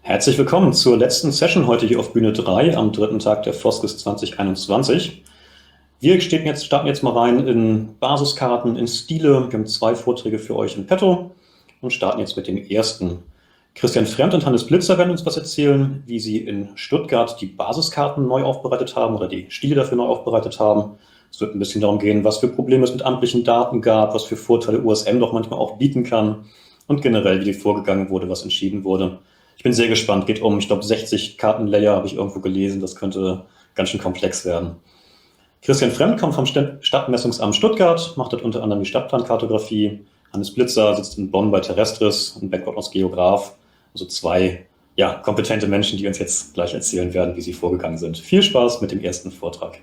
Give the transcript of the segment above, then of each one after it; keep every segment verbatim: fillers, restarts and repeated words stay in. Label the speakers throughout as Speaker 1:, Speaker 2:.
Speaker 1: Herzlich willkommen zur letzten Session heute hier auf Bühne drei am dritten Tag der Foskis zwanzig einundzwanzig. Wir starten jetzt, starten jetzt mal rein in Basiskarten, in Stile. Wir haben zwei Vorträge für euch in petto und starten jetzt mit dem ersten. Christian Fremd und Hannes Blitzer werden uns was erzählen, wie sie in Stuttgart die Basiskarten neu aufbereitet haben oder die Stile dafür neu aufbereitet haben. Es wird ein bisschen darum gehen, was für Probleme es mit amtlichen Daten gab, was für Vorteile U S M doch manchmal auch bieten kann und generell, wie vorgegangen wurde, was entschieden wurde. Ich bin sehr gespannt, geht um, ich glaube, sechzig Kartenlayer habe ich irgendwo gelesen, das könnte ganz schön komplex werden. Christian Fremd kommt vom Stadtmessungsamt Stuttgart, macht dort unter anderem die Stadtplankartografie. Hannes Blitzer sitzt in Bonn bei Terrestris und Background als Geograf. Also zwei ja, kompetente Menschen, die uns jetzt gleich erzählen werden, wie sie vorgegangen sind. Viel Spaß mit dem ersten Vortrag.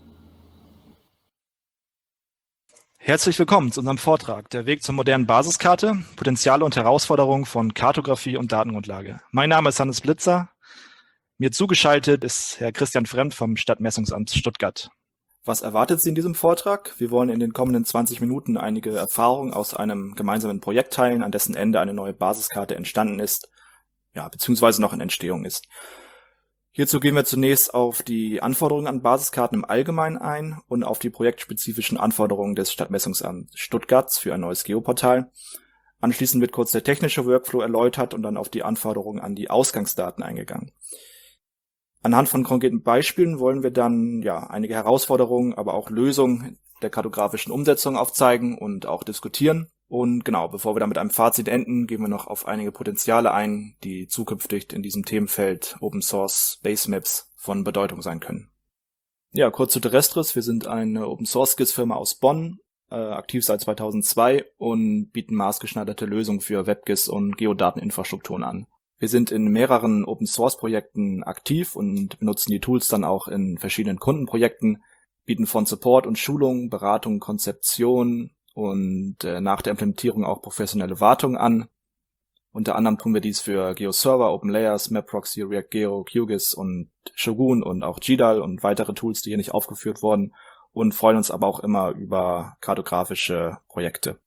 Speaker 2: Herzlich willkommen zu unserem Vortrag, der Weg zur modernen Basiskarte, Potenziale und Herausforderungen von Kartografie und Datengrundlage. Mein Name ist Hannes Blitzer. Mir zugeschaltet ist Herr Christian Fremd vom Stadtmessungsamt Stuttgart.
Speaker 3: Was erwartet Sie in diesem Vortrag? Wir wollen in den kommenden zwanzig Minuten einige Erfahrungen aus einem gemeinsamen Projekt teilen, an dessen Ende eine neue Basiskarte entstanden ist, ja, beziehungsweise noch in Entstehung ist. Hierzu gehen wir zunächst auf die Anforderungen an Basiskarten im Allgemeinen ein und auf die projektspezifischen Anforderungen des Stadtmessungsamts Stuttgarts für ein neues Geoportal. Anschließend wird kurz der technische Workflow erläutert und dann auf die Anforderungen an die Ausgangsdaten eingegangen. Anhand von konkreten Beispielen wollen wir dann ja einige Herausforderungen, aber auch Lösungen der kartografischen Umsetzung aufzeigen und auch diskutieren. Und genau, bevor wir dann mit einem Fazit enden, gehen wir noch auf einige Potenziale ein, die zukünftig in diesem Themenfeld Open Source Basemaps von Bedeutung sein können. Ja, kurz zu Terrestris. Wir sind eine Open Source Skills Firma aus Bonn, äh, aktiv seit zweitausendzwei und bieten maßgeschneiderte Lösungen für WebGIS und Geodateninfrastrukturen an. Wir sind in mehreren Open Source Projekten aktiv und benutzen die Tools dann auch in verschiedenen Kundenprojekten, bieten von Support und Schulung, Beratung, Konzeption und äh, nach der Implementierung auch professionelle Wartung an. Unter anderem tun wir dies für GeoServer, OpenLayers, MapProxy, ReactGeo, QGIS und Shogun und auch G D A L und weitere Tools, die hier nicht aufgeführt wurden, und freuen uns aber auch immer über kartografische Projekte.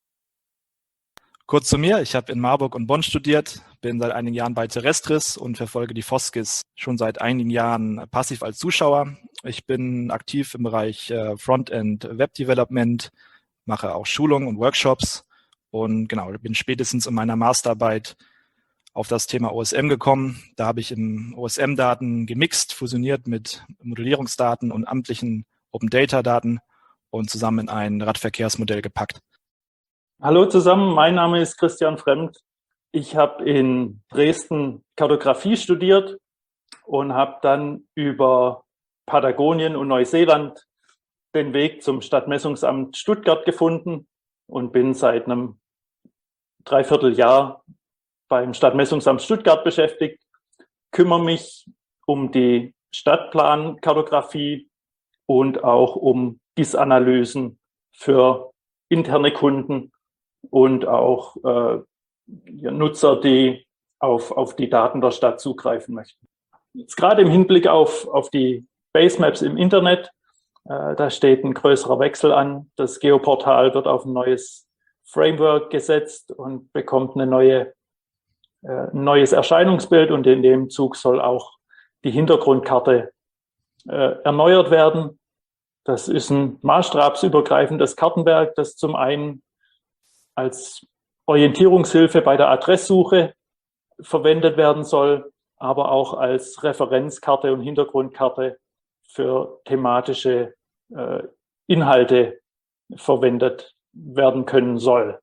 Speaker 2: Kurz zu mir, ich habe in Marburg und Bonn studiert, bin seit einigen Jahren bei Terrestris und verfolge die Foskis schon seit einigen Jahren passiv als Zuschauer. Ich bin aktiv im Bereich äh, Frontend Web Development, mache auch Schulungen und Workshops und genau, bin spätestens in meiner Masterarbeit auf das Thema O S M gekommen. Da habe ich im O S M-Daten gemixt, fusioniert mit Modellierungsdaten und amtlichen Open-Data-Daten und zusammen in ein Radverkehrsmodell gepackt.
Speaker 4: Hallo zusammen, mein Name ist Christian Fremd. Ich habe in Dresden Kartografie studiert und habe dann über Patagonien und Neuseeland den Weg zum Stadtmessungsamt Stuttgart gefunden und bin seit einem Dreivierteljahr beim Stadtmessungsamt Stuttgart beschäftigt, kümmere mich um die Stadtplankartografie und auch um G I S-Analysen für interne Kunden und auch äh, Nutzer, die auf, auf die Daten der Stadt zugreifen möchten. Jetzt gerade im Hinblick auf, auf die Basemaps im Internet, äh, da steht ein größerer Wechsel an. Das Geoportal wird auf ein neues Framework gesetzt und bekommt eine neue, äh, ein neues Erscheinungsbild, und in dem Zug soll auch die Hintergrundkarte äh, erneuert werden. Das ist ein maßstabsübergreifendes Kartenwerk, das zum einen als Orientierungshilfe bei der Adresssuche verwendet werden soll, aber auch als Referenzkarte und Hintergrundkarte für thematische äh, Inhalte verwendet werden können soll.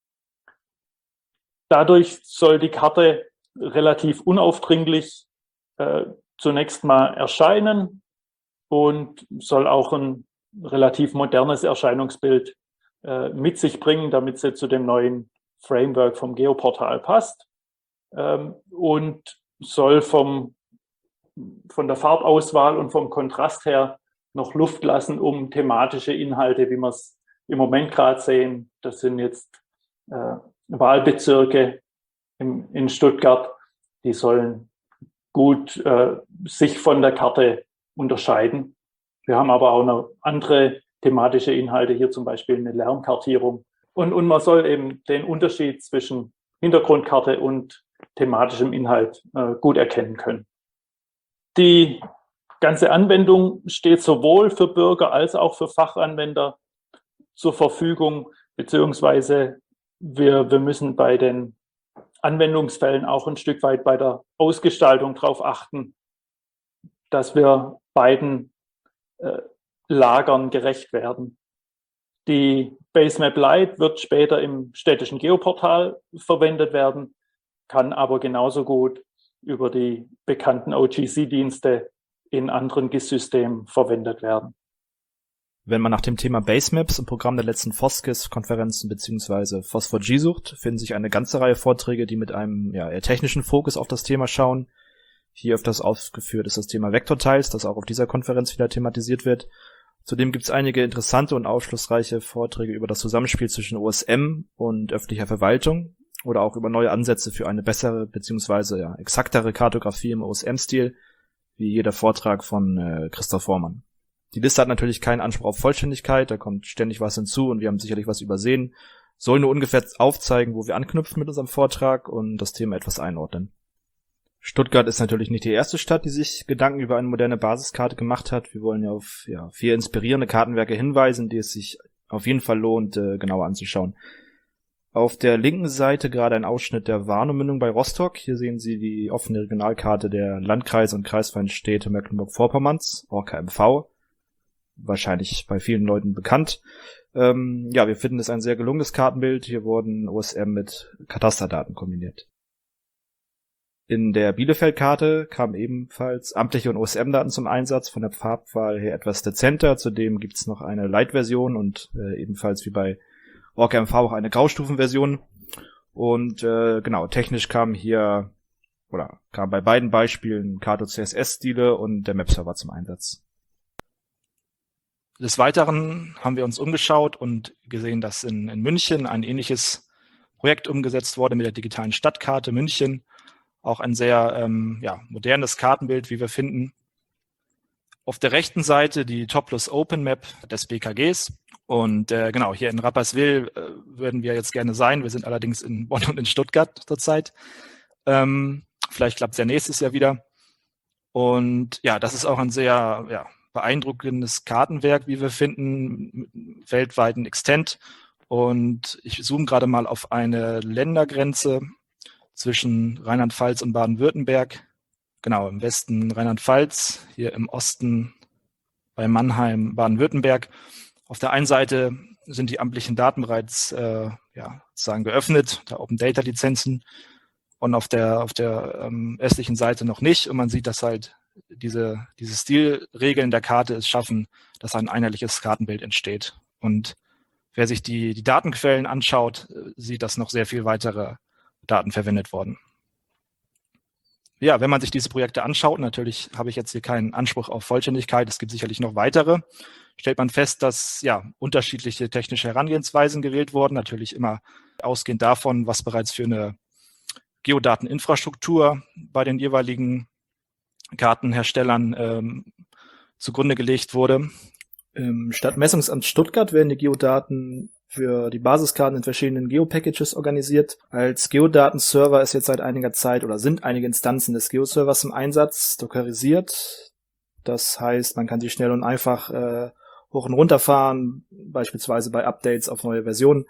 Speaker 4: Dadurch soll die Karte relativ unaufdringlich äh, zunächst mal erscheinen und soll auch ein relativ modernes Erscheinungsbild äh, mit sich bringen, damit sie zu dem neuen Framework vom Geoportal passt, ähm, und soll vom, von der Farbauswahl und vom Kontrast her noch Luft lassen, um thematische Inhalte, wie wir es im Moment gerade sehen, das sind jetzt äh, Wahlbezirke im, in Stuttgart, die sollen gut äh, sich von der Karte unterscheiden. Wir haben aber auch noch andere thematische Inhalte, hier zum Beispiel eine Lärmkartierung. Und, und man soll eben den Unterschied zwischen Hintergrundkarte und thematischem Inhalt äh, gut erkennen können. Die ganze Anwendung steht sowohl für Bürger als auch für Fachanwender zur Verfügung, beziehungsweise wir, wir müssen bei den Anwendungsfällen auch ein Stück weit bei der Ausgestaltung darauf achten, dass wir beiden äh, Lagern gerecht werden. Die Basemap Lite wird später im städtischen Geoportal verwendet werden, kann aber genauso gut über die bekannten O G C-Dienste in anderen G I S-Systemen verwendet werden.
Speaker 2: Wenn man nach dem Thema Basemaps im Programm der letzten FOSGIS-Konferenzen bzw. F O S four G sucht, finden sich eine ganze Reihe Vorträge, die mit einem ja, eher technischen Fokus auf das Thema schauen. Hier öfters aufgeführt ist das Thema Vector-Tiles, das auch auf dieser Konferenz wieder thematisiert wird. Zudem gibt es einige interessante und aufschlussreiche Vorträge über das Zusammenspiel zwischen O S M und öffentlicher Verwaltung oder auch über neue Ansätze für eine bessere bzw. ja, exaktere Kartografie im O S M-Stil, wie jeder Vortrag von äh, Christoph Vormann. Die Liste hat natürlich keinen Anspruch auf Vollständigkeit, da kommt ständig was hinzu und wir haben sicherlich was übersehen, soll nur ungefähr aufzeigen, wo wir anknüpfen mit unserem Vortrag und das Thema etwas einordnen. Stuttgart ist natürlich nicht die erste Stadt, die sich Gedanken über eine moderne Basiskarte gemacht hat. Wir wollen ja auf ja, vier inspirierende Kartenwerke hinweisen, die es sich auf jeden Fall lohnt, äh, genauer anzuschauen. Auf der linken Seite gerade ein Ausschnitt der Warnemündung bei Rostock. Hier sehen Sie die offene Regionalkarte der Landkreise und kreisfreien Städte Mecklenburg-Vorpommerns, O R K M V. Wahrscheinlich bei vielen Leuten bekannt. Ähm, ja, wir finden es ein sehr gelungenes Kartenbild. Hier wurden O S M mit Katasterdaten kombiniert. In der Bielefeld-Karte kamen ebenfalls amtliche und O S M-Daten zum Einsatz, von der Farbwahl her etwas dezenter. Zudem gibt es noch eine Light-Version und äh, ebenfalls wie bei O R K M V auch eine Graustufenversion. Und äh, genau, technisch kam hier, oder kam bei beiden Beispielen Kato C S S-Stile und der Map-Server zum Einsatz. Des Weiteren haben wir uns umgeschaut und gesehen, dass in, in München ein ähnliches Projekt umgesetzt wurde mit der digitalen Stadtkarte München. Auch ein sehr ähm, ja, modernes Kartenbild, wie wir finden. Auf der rechten Seite die Topless Open Map des B K Gs. Und äh, genau, hier in Rapperswil äh, würden wir jetzt gerne sein. Wir sind allerdings in Bonn und in Stuttgart zurzeit. Ähm, vielleicht klappt es ja nächstes Jahr wieder. Und ja, das ist auch ein sehr ja, beeindruckendes Kartenwerk, wie wir finden, mit weltweiten Extent. Und ich zoome gerade mal auf eine Ländergrenze zwischen Rheinland-Pfalz und Baden-Württemberg. Genau, im Westen Rheinland-Pfalz, hier im Osten bei Mannheim, Baden-Württemberg. Auf der einen Seite sind die amtlichen Daten bereits äh, ja, sozusagen geöffnet, da Open-Data-Lizenzen, und auf der auf der ähm, östlichen Seite noch nicht. Und man sieht, dass halt diese diese Stilregeln der Karte es schaffen, dass ein einheitliches Kartenbild entsteht. Und wer sich die die Datenquellen anschaut, sieht, dass noch sehr viel weitere Daten verwendet worden. Ja, wenn man sich diese Projekte anschaut, natürlich habe ich jetzt hier keinen Anspruch auf Vollständigkeit, es gibt sicherlich noch weitere, stellt man fest, dass ja unterschiedliche technische Herangehensweisen gewählt wurden, natürlich immer ausgehend davon, was bereits für eine Geodateninfrastruktur bei den jeweiligen Kartenherstellern ähm, zugrunde gelegt wurde.
Speaker 3: Im Stadtmessungsamt Stuttgart werden die Geodaten für die Basiskarten in verschiedenen Geo-Packages organisiert. Als Geodatenserver ist jetzt seit einiger Zeit oder sind einige Instanzen des Geo-Servers im Einsatz, dockerisiert. Das heißt, man kann sie schnell und einfach äh, hoch und runter fahren, beispielsweise bei Updates auf neue Versionen.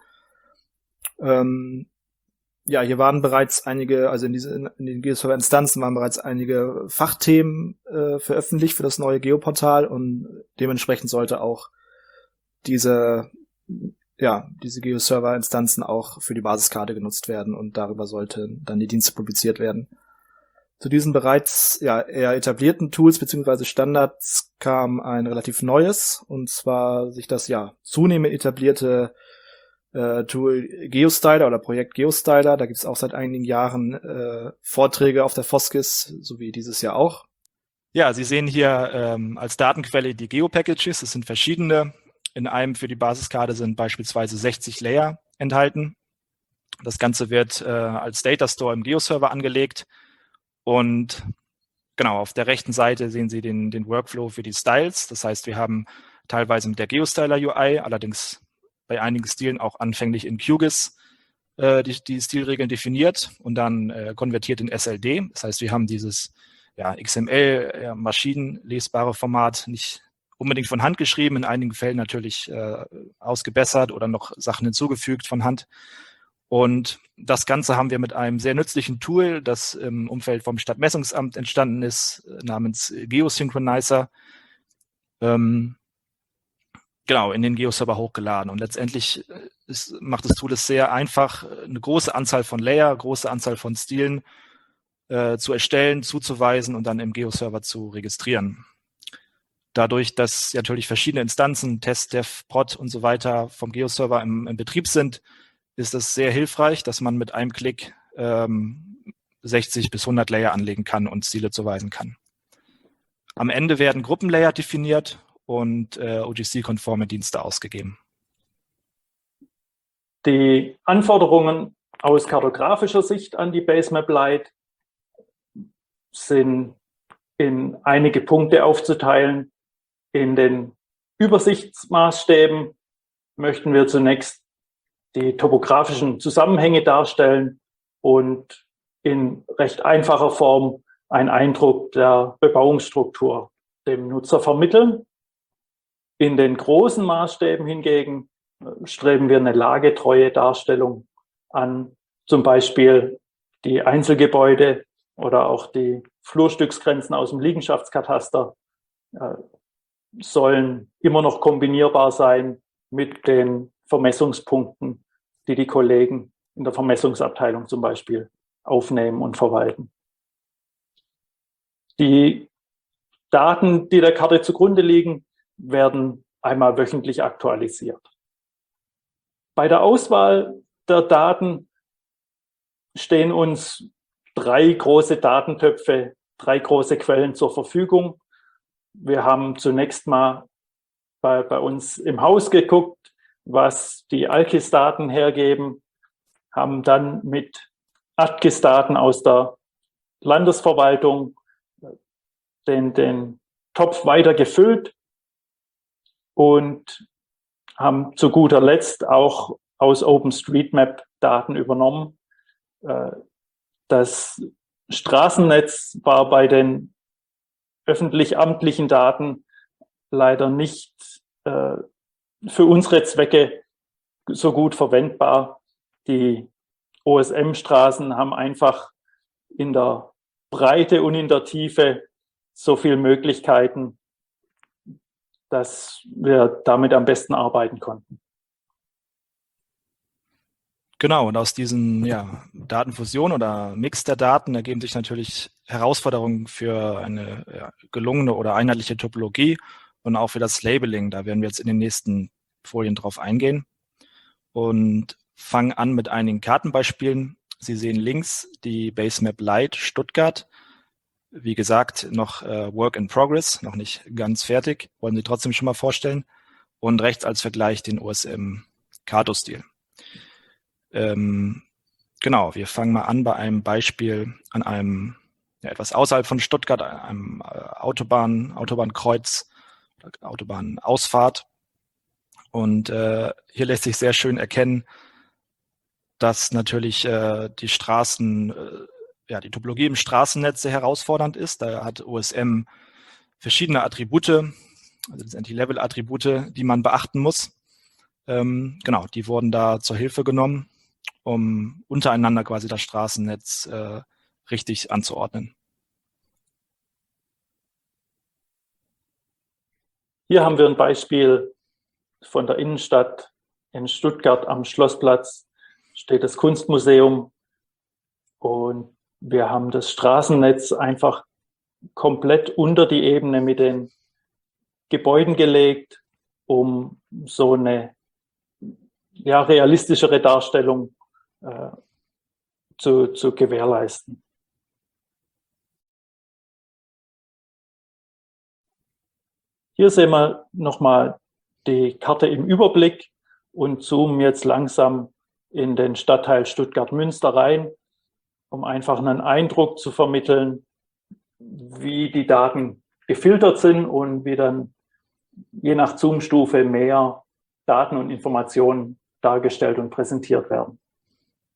Speaker 3: Ähm, ja, hier waren bereits einige, also in, diese, in den Geo-Server-Instanzen waren bereits einige Fachthemen äh, veröffentlicht für das neue Geoportal und dementsprechend sollte auch diese ja, diese Geo-Server-Instanzen auch für die Basiskarte genutzt werden und darüber sollten dann die Dienste publiziert werden. Zu diesen bereits ja eher etablierten Tools bzw. Standards kam ein relativ neues, und zwar sich das ja zunehmend etablierte äh, Tool GeoStyler oder Projekt GeoStyler. Da gibt es auch seit einigen Jahren äh, Vorträge auf der FOSGIS, so wie dieses Jahr auch.
Speaker 2: Ja, Sie sehen hier ähm, als Datenquelle die Geo-Packages. Es sind verschiedene. In einem für die Basiskarte sind beispielsweise sechzig Layer enthalten. Das Ganze wird äh, als Data Store im Geo-Server angelegt. Und genau, auf der rechten Seite sehen Sie den, den Workflow für die Styles. Das heißt, wir haben teilweise mit der GeoStyler U I, allerdings bei einigen Stilen auch anfänglich in Q G I S, äh, die, die Stilregeln definiert und dann äh, konvertiert in S L D. Das heißt, wir haben dieses ja, X M L, ja, maschinenlesbare Format nicht unbedingt von Hand geschrieben, in einigen Fällen natürlich äh, ausgebessert oder noch Sachen hinzugefügt von Hand. Und das Ganze haben wir mit einem sehr nützlichen Tool, das im Umfeld vom Stadtmessungsamt entstanden ist, namens Geosynchronizer, ähm, genau, in den Geoserver hochgeladen. Und letztendlich ist, macht das Tool es sehr einfach, eine große Anzahl von Layer, große Anzahl von Stilen äh, zu erstellen, zuzuweisen und dann im Geoserver zu registrieren. Dadurch, dass natürlich verschiedene Instanzen, Test, Dev, Prod und so weiter vom Geoserver im, im Betrieb sind, ist es sehr hilfreich, dass man mit einem Klick ähm, sechzig bis hundert Layer anlegen kann und Stile zuweisen kann. Am Ende werden Gruppenlayer definiert und äh, O G C-konforme Dienste ausgegeben.
Speaker 4: Die Anforderungen aus kartografischer Sicht an die Basemap Lite sind in einige Punkte aufzuteilen. In den Übersichtsmaßstäben möchten wir zunächst die topografischen Zusammenhänge darstellen und in recht einfacher Form einen Eindruck der Bebauungsstruktur dem Nutzer vermitteln. In den großen Maßstäben hingegen streben wir eine lagetreue Darstellung an, zum Beispiel die Einzelgebäude oder auch die Flurstücksgrenzen aus dem Liegenschaftskataster äh, sollen immer noch kombinierbar sein mit den Vermessungspunkten, die die Kollegen in der Vermessungsabteilung zum Beispiel aufnehmen und verwalten. Die Daten, die der Karte zugrunde liegen, werden einmal wöchentlich aktualisiert. Bei der Auswahl der Daten stehen uns drei große Datentöpfe, drei große Quellen zur Verfügung. Wir haben zunächst mal bei, bei uns im Haus geguckt, was die ALKIS-Daten hergeben, haben dann mit ATKIS-Daten aus der Landesverwaltung den, den Topf weiter gefüllt und haben zu guter Letzt auch aus OpenStreetMap Daten übernommen. Das Straßennetz war bei den öffentlich-amtlichen Daten leider nicht äh, für unsere Zwecke so gut verwendbar. Die O S M-Straßen haben einfach in der Breite und in der Tiefe so viele Möglichkeiten, dass wir damit am besten arbeiten konnten.
Speaker 2: Genau, und aus diesen ja, Datenfusion oder Mix der Daten ergeben sich natürlich Herausforderungen für eine ja, gelungene oder einheitliche Topologie und auch für das Labeling. Da werden wir jetzt in den nächsten Folien drauf eingehen und fangen an mit einigen Kartenbeispielen. Sie sehen links die Basemap Lite Stuttgart. Wie gesagt, noch äh, Work in Progress, noch nicht ganz fertig, wollen Sie trotzdem schon mal vorstellen. Und rechts als Vergleich den O S M Kato-Stil. Ähm, genau, wir fangen mal an bei einem Beispiel an einem ja, etwas außerhalb von Stuttgart, einem äh, Autobahn, Autobahnkreuz, Autobahnausfahrt. Und äh, hier lässt sich sehr schön erkennen, dass natürlich äh, die Straßen, äh, ja, die Topologie im Straßennetz sehr herausfordernd ist. Da hat O S M verschiedene Attribute, also letztendlich Level-Attribute, die man beachten muss. Ähm, genau, die wurden da zur Hilfe genommen, um untereinander quasi das Straßennetz äh, richtig anzuordnen.
Speaker 4: Hier haben wir ein Beispiel von der Innenstadt in Stuttgart am Schlossplatz. Steht das Kunstmuseum und wir haben das Straßennetz einfach komplett unter die Ebene mit den Gebäuden gelegt, um so eine ja, realistischere Darstellung äh, zu, zu gewährleisten. Hier sehen wir nochmal die Karte im Überblick und zoomen jetzt langsam in den Stadtteil Stuttgart-Münster rein, um einfach einen Eindruck zu vermitteln, wie die Daten gefiltert sind und wie dann je nach Zoom-Stufe mehr Daten und Informationen dargestellt und präsentiert werden.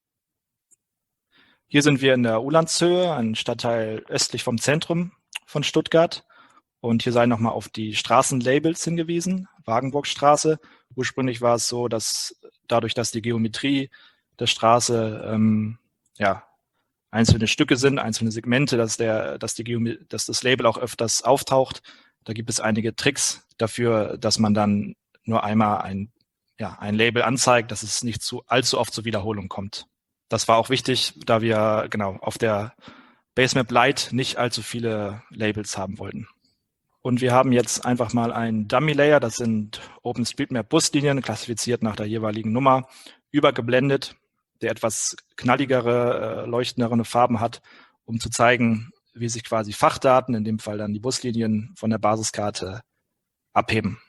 Speaker 2: Hier sind wir in der Ulandshöhe, ein Stadtteil östlich vom Zentrum von Stuttgart. Und hier sei nochmal auf die Straßenlabels hingewiesen. Wagenburgstraße. Ursprünglich war es so, dass dadurch, dass die Geometrie der Straße ähm, ja, einzelne Stücke sind, einzelne Segmente, dass, der, dass, die Geome- dass das Label auch öfters auftaucht. Da gibt es einige Tricks dafür, dass man dann nur einmal ein, ja, ein Label anzeigt, dass es nicht zu allzu oft zur Wiederholung kommt. Das war auch wichtig, da wir genau auf der Basemap Lite nicht allzu viele Labels haben wollten. Und wir haben jetzt einfach mal ein Dummy-Layer, das sind OpenStreetMap-Buslinien, klassifiziert nach der jeweiligen Nummer, übergeblendet, der etwas knalligere, äh, leuchtendere Farben hat, um zu zeigen, wie sich quasi Fachdaten, in dem Fall dann die Buslinien, von der Basiskarte abheben.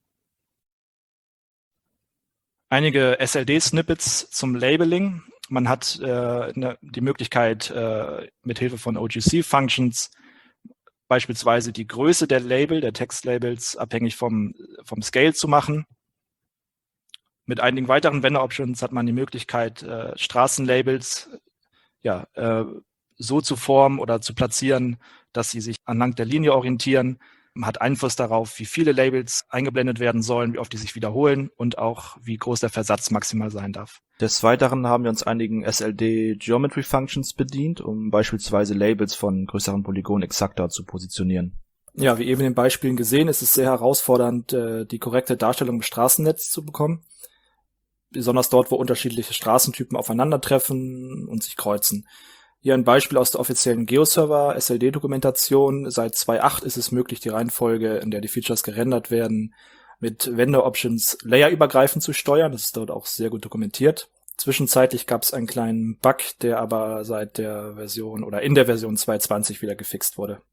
Speaker 2: Einige S L D-Snippets zum Labeling. Man hat äh, ne, die Möglichkeit, äh, mit Hilfe von O G C-Functions beispielsweise die Größe der Label, der Textlabels, abhängig vom, vom Scale zu machen. Mit einigen weiteren Vendor-Options hat man die Möglichkeit, äh, Straßenlabels ja, äh, so zu formen oder zu platzieren, dass sie sich anhand der Linie orientieren. Man hat Einfluss darauf, wie viele Labels eingeblendet werden sollen, wie oft die sich wiederholen und auch, wie groß der Versatz maximal sein darf.
Speaker 3: Des Weiteren haben wir uns einigen S L D Geometry Functions bedient, um beispielsweise Labels von größeren Polygonen exakter zu positionieren. Ja, wie eben in den Beispielen gesehen, ist es sehr herausfordernd, die korrekte Darstellung im Straßennetz zu bekommen. Besonders dort, wo unterschiedliche Straßentypen aufeinandertreffen und sich kreuzen. Hier ein Beispiel aus der offiziellen GeoServer S L D-Dokumentation. Seit zwei Punkt acht ist es möglich, die Reihenfolge, in der die Features gerendert werden, mit Vendor-Options layerübergreifend zu steuern. Das ist dort auch sehr gut dokumentiert. Zwischenzeitlich gab es einen kleinen Bug, der aber seit der Version oder in der Version zwei Punkt zwanzig wieder gefixt wurde.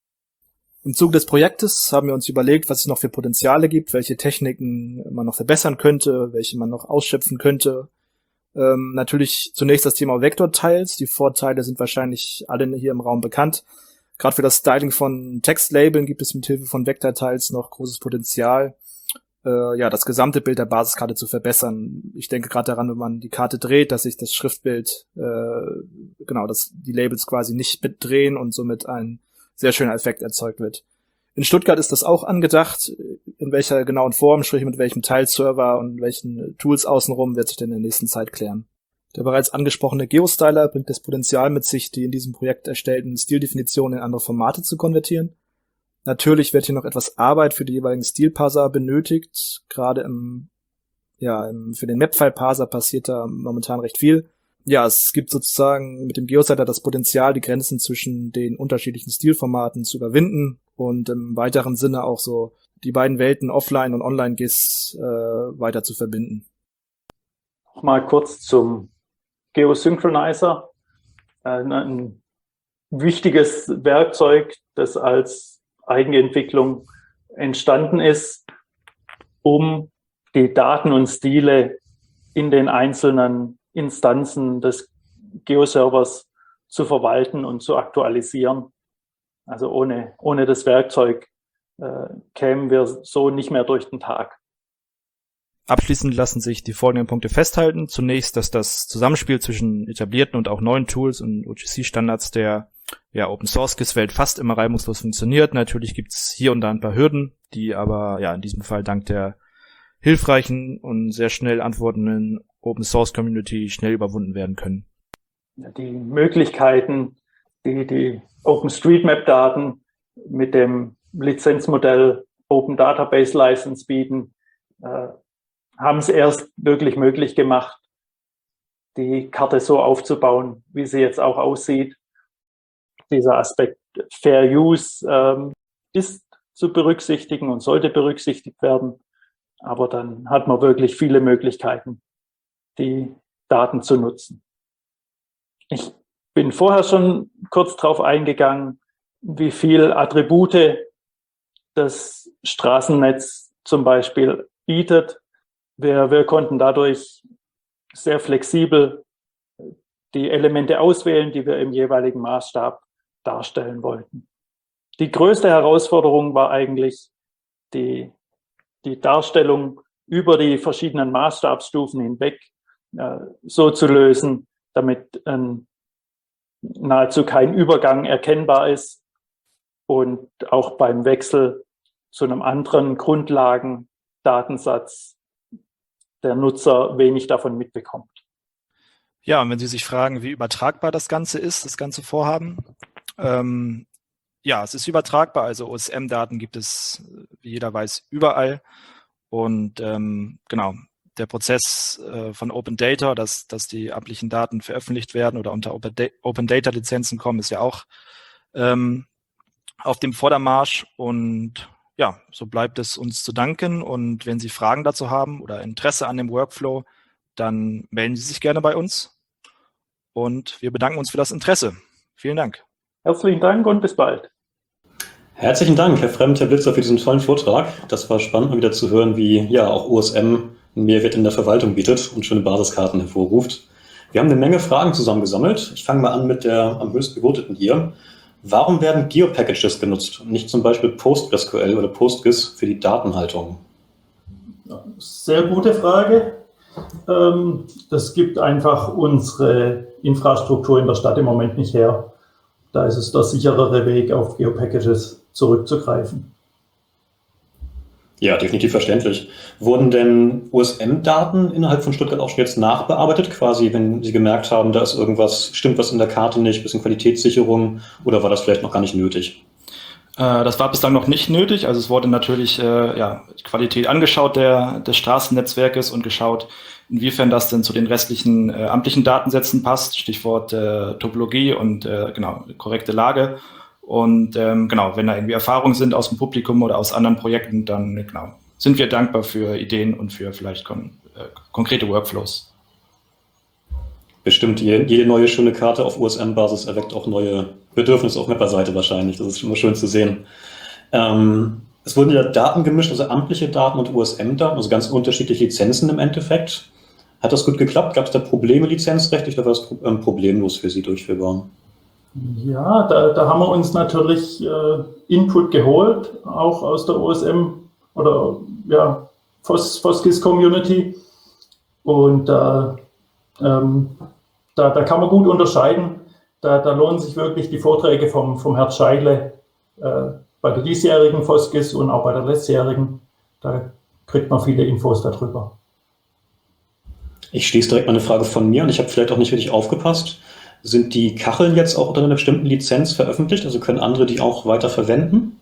Speaker 3: Im Zuge des Projektes haben wir uns überlegt, was es noch für Potenziale gibt, welche Techniken man noch verbessern könnte, welche man noch ausschöpfen könnte. Ähm, natürlich zunächst das Thema Vector-Tiles. Die Vorteile sind wahrscheinlich alle hier im Raum bekannt. Gerade für das Styling von Textlabeln gibt es mit Hilfe von Vector-Tiles noch großes Potenzial, äh, ja, das gesamte Bild der Basiskarte zu verbessern. Ich denke gerade daran, wenn man die Karte dreht, dass sich das Schriftbild, äh, genau, dass die Labels quasi nicht mitdrehen und somit ein sehr schöner Effekt erzeugt wird. In Stuttgart ist das auch angedacht. In welcher genauen Form, sprich mit welchem Tile-Server und welchen Tools außenrum, wird sich denn in der nächsten Zeit klären. Der bereits angesprochene GeoStyler bringt das Potenzial mit sich, die in diesem Projekt erstellten Stildefinitionen in andere Formate zu konvertieren. Natürlich wird hier noch etwas Arbeit für die jeweiligen Stilparser benötigt. Gerade im, ja, im, für den Mapfile-Parser passiert da momentan recht viel. Ja, es gibt sozusagen mit dem GeoStyler das Potenzial, die Grenzen zwischen den unterschiedlichen Stilformaten zu überwinden und im weiteren Sinne auch so die beiden Welten Offline- und Online-G I S äh, weiter zu verbinden.
Speaker 4: Nochmal kurz zum Geosynchronizer. Ein, ein wichtiges Werkzeug, das als Eigenentwicklung entstanden ist, um die Daten und Stile in den einzelnen Instanzen des Geoservers zu verwalten und zu aktualisieren. Also ohne, ohne das Werkzeug äh, kämen wir so nicht mehr durch den Tag.
Speaker 3: Abschließend lassen sich die folgenden Punkte festhalten. Zunächst, dass das Zusammenspiel zwischen etablierten und auch neuen Tools und O G C-Standards der ja, Open-Source-G I S-Welt fast immer reibungslos funktioniert. Natürlich gibt es hier und da ein paar Hürden, die aber ja in diesem Fall dank der hilfreichen und sehr schnell antwortenden Open-Source-Community schnell überwunden werden können.
Speaker 4: Die Möglichkeiten, die die OpenStreetMap-Daten mit dem Lizenzmodell Open Database License bieten, äh, haben es erst wirklich möglich gemacht, die Karte so aufzubauen, wie sie jetzt auch aussieht. Dieser Aspekt Fair Use ähm, ist zu berücksichtigen und sollte berücksichtigt werden. Aber dann hat man wirklich viele Möglichkeiten, die Daten zu nutzen. Ich bin vorher schon kurz darauf eingegangen, wie viel Attribute das Straßennetz zum Beispiel bietet. Wir, wir konnten dadurch sehr flexibel die Elemente auswählen, die wir im jeweiligen Maßstab darstellen wollten. Die größte Herausforderung war eigentlich die, die Darstellung über die verschiedenen Maßstabsstufen hinweg äh, so zu lösen, damit ein nahezu kein Übergang erkennbar ist und auch beim Wechsel zu einem anderen Grundlagendatensatz der Nutzer wenig davon mitbekommt.
Speaker 2: Ja, und wenn Sie sich fragen, wie übertragbar das Ganze ist, das ganze Vorhaben, ähm, ja, es ist übertragbar. Also O S M-Daten gibt es, wie jeder weiß, überall. Und ähm, genau, der Prozess äh, von Open Data, dass, dass die amtlichen Daten veröffentlicht werden oder unter Open Data Lizenzen kommen, ist ja auch ähm, auf dem Vordermarsch. Und ja, so bleibt es uns zu danken. Und wenn Sie Fragen dazu haben oder Interesse an dem Workflow, dann melden Sie sich gerne bei uns. Und wir bedanken uns für das Interesse. Vielen Dank.
Speaker 4: Herzlichen Dank und bis bald.
Speaker 1: Herzlichen Dank, Herr Fremd, Herr Blitzer, für diesen tollen Vortrag. Das war spannend, mal wieder zu hören, wie ja auch O S M einen Mehrwert in der Verwaltung bietet und schöne Basiskarten hervorruft. Wir haben eine Menge Fragen zusammengesammelt. Ich fange mal an mit der am höchst gewoteten hier. Warum werden Geo-Packages genutzt und nicht zum Beispiel PostgreSQL oder PostGIS für die Datenhaltung?
Speaker 5: Sehr gute Frage. Das gibt einfach unsere Infrastruktur in der Stadt im Moment nicht her. Da ist es der sicherere Weg, auf Geo-Packages zurückzugreifen.
Speaker 1: Ja, definitiv verständlich. Wurden denn O S M-Daten innerhalb von Stuttgart auch schon jetzt nachbearbeitet, quasi, wenn Sie gemerkt haben, da ist irgendwas, stimmt was in der Karte nicht, bisschen Qualitätssicherung, oder war das vielleicht noch gar nicht nötig?
Speaker 3: Äh, das war bislang noch nicht nötig. Also es wurde natürlich äh, ja, die Qualität angeschaut der, des Straßennetzwerkes und geschaut, inwiefern das denn zu den restlichen äh, amtlichen Datensätzen passt. Stichwort äh, Topologie und äh, genau korrekte Lage. Und ähm, genau, wenn da irgendwie Erfahrungen sind aus dem Publikum oder aus anderen Projekten, dann genau, sind wir dankbar für Ideen und für vielleicht kon äh, konkrete Workflows.
Speaker 1: Bestimmt, jede neue schöne Karte auf O S M-Basis erweckt auch neue Bedürfnisse auf Mapper-Seite wahrscheinlich. Das ist immer schön zu sehen. Ähm, es wurden ja Daten gemischt, also amtliche Daten und O S M-Daten, also ganz unterschiedliche Lizenzen im Endeffekt. Hat das gut geklappt? Gab es da Probleme lizenzrechtlich oder war das ähm, problemlos für Sie durchführbar?
Speaker 5: Ja, da, da haben wir uns natürlich äh, Input geholt, auch aus der O S M oder ja, FOSGIS-Community. Und äh, ähm, da, da kann man gut unterscheiden. Da, da lohnen sich wirklich die Vorträge vom, vom Herrn Scheidle äh, bei der diesjährigen FOSGIS und auch bei der letztjährigen. Da kriegt man viele Infos darüber.
Speaker 1: Ich schließe direkt mal eine Frage von mir und ich habe vielleicht auch nicht richtig aufgepasst. Sind die Kacheln jetzt auch unter einer bestimmten Lizenz veröffentlicht? Also können andere die auch weiter verwenden?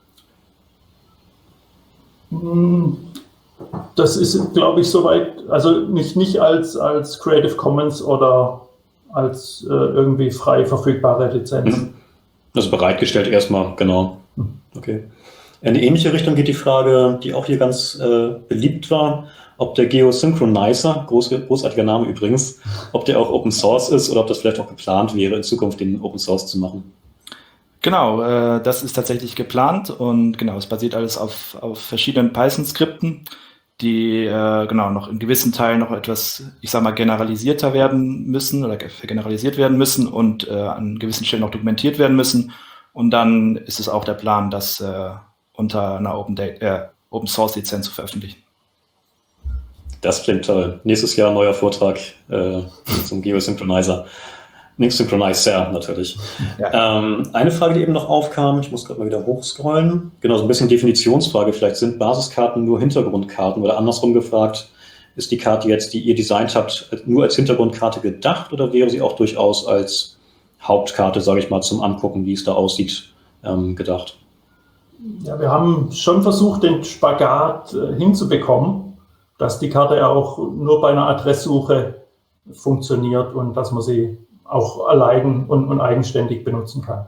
Speaker 5: Das ist, glaube ich, soweit, also nicht, nicht als, als Creative Commons oder als äh, irgendwie frei verfügbare Lizenz.
Speaker 1: Also bereitgestellt erstmal, genau. Okay. In eine ähnliche Richtung geht die Frage, die auch hier ganz äh, beliebt war, ob der Geosynchronizer, groß, großartiger Name übrigens, ob der auch Open Source ist oder ob das vielleicht auch geplant wäre, in Zukunft den Open Source zu machen.
Speaker 3: Genau, äh, das ist tatsächlich geplant und genau, es basiert alles auf, auf verschiedenen Python-Skripten, die äh, genau noch in gewissen Teilen noch etwas, ich sag mal, generalisierter werden müssen oder generalisiert werden müssen und äh, an gewissen Stellen noch dokumentiert werden müssen. Und dann ist es auch der Plan, das äh, unter einer Open, Data, äh, Open Source Lizenz zu veröffentlichen.
Speaker 1: Das klingt toll. Nächstes Jahr neuer Vortrag äh, zum Geosynchronizer. Nicht Synchronizer natürlich. Ja. Ähm, eine Frage, die eben noch aufkam, ich muss gerade mal wieder hochscrollen. Genau, so ein bisschen Definitionsfrage. Vielleicht sind Basiskarten nur Hintergrundkarten oder andersrum gefragt, ist die Karte jetzt, die ihr designt habt, nur als Hintergrundkarte gedacht oder wäre sie auch durchaus als Hauptkarte, sage ich mal, zum Angucken, wie es da aussieht, ähm, gedacht?
Speaker 5: Ja, wir haben schon versucht, den Spagat äh, hinzubekommen, dass die Karte ja auch nur bei einer Adresssuche funktioniert und dass man sie auch allein und, und eigenständig benutzen kann.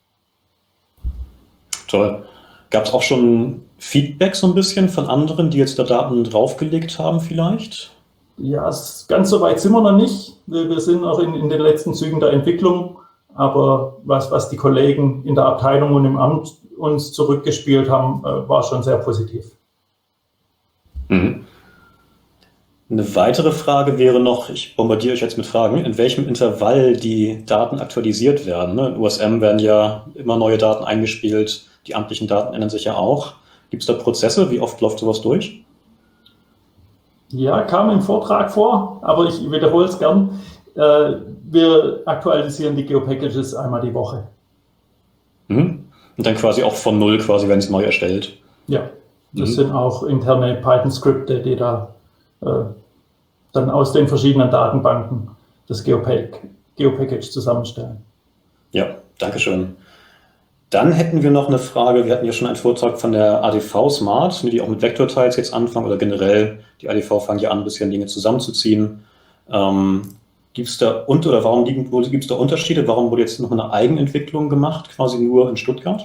Speaker 1: Toll. Gab es auch schon Feedback so ein bisschen von anderen, die jetzt da Daten draufgelegt haben vielleicht?
Speaker 5: Ja, ganz so weit sind wir noch nicht. Wir sind noch in, in den letzten Zügen der Entwicklung, aber was, was die Kollegen in der Abteilung und im Amt uns zurückgespielt haben, war schon sehr positiv.
Speaker 1: Mhm. Eine weitere Frage wäre noch, ich bombardiere euch jetzt mit Fragen, in welchem Intervall die Daten aktualisiert werden. Ne? In O S M werden ja immer neue Daten eingespielt, die amtlichen Daten ändern sich ja auch. Gibt es da Prozesse? Wie oft läuft sowas durch?
Speaker 5: Ja, kam im Vortrag vor, aber ich wiederhole es gern. äh, wir aktualisieren die Geo-Packages einmal die Woche.
Speaker 1: Mhm. Und dann quasi auch von Null quasi, wenn es neu erstellt.
Speaker 5: Ja, das
Speaker 1: Mhm.
Speaker 5: sind auch interne Python-Skripte, die da äh, dann aus den verschiedenen Datenbanken das Geo-Pack- Geo-Package zusammenstellen.
Speaker 1: Ja, Dankeschön. Dann hätten wir noch eine Frage. Wir hatten ja schon einen Vortrag von der A D V Smart, die auch mit Vektortiles jetzt anfangen oder generell, die A D V fangen ja an, ein bisschen Dinge zusammenzuziehen. Ähm, gibt es da und oder warum gibt es da Unterschiede? Warum wurde jetzt noch eine Eigenentwicklung gemacht, quasi nur in Stuttgart?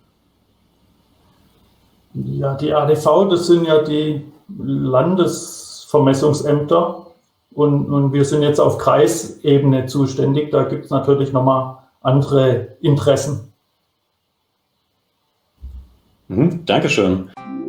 Speaker 5: Ja, die A D V, das sind ja die Landesvermessungsämter und, und wir sind jetzt auf Kreisebene zuständig. Da gibt es natürlich nochmal andere Interessen.
Speaker 1: Mhm, Dankeschön.